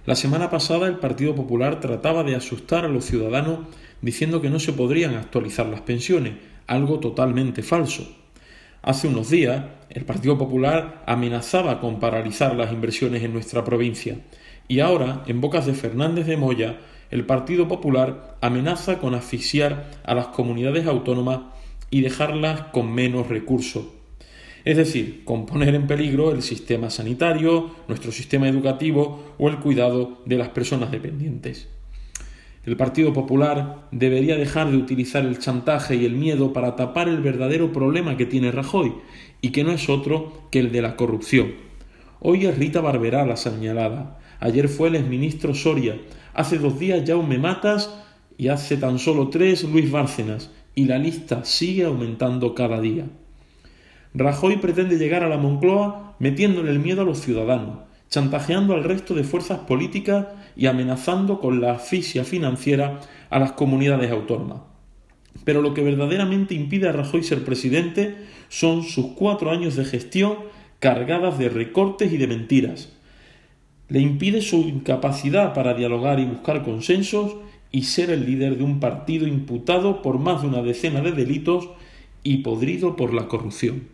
La semana pasada el Partido Popular trataba de asustar a los ciudadanos diciendo que no se podrían actualizar las pensiones, algo totalmente falso. Hace unos días el Partido Popular amenazaba con paralizar las inversiones en nuestra provincia y ahora, en bocas de Fernández de Moya, el Partido Popular amenaza con asfixiar a las comunidades autónomas y dejarlas con menos recursos. Es decir, con poner en peligro el sistema sanitario, nuestro sistema educativo o el cuidado de las personas dependientes. El Partido Popular debería dejar de utilizar el chantaje y el miedo para tapar el verdadero problema que tiene Rajoy, y que no es otro que el de la corrupción. Hoy es Rita Barberá la señalada, ayer fue el exministro Soria, hace 2 días Jaume Matas y hace tan solo 3 Luis Bárcenas, y la lista sigue aumentando cada día. Rajoy pretende llegar a la Moncloa metiéndole el miedo a los ciudadanos, chantajeando al resto de fuerzas políticas y amenazando con la asfixia financiera a las comunidades autónomas. Pero lo que verdaderamente impide a Rajoy ser presidente son sus 4 años de gestión cargadas de recortes y de mentiras. Le impide su incapacidad para dialogar y buscar consensos y ser el líder de un partido imputado por más de una decena de delitos y podrido por la corrupción.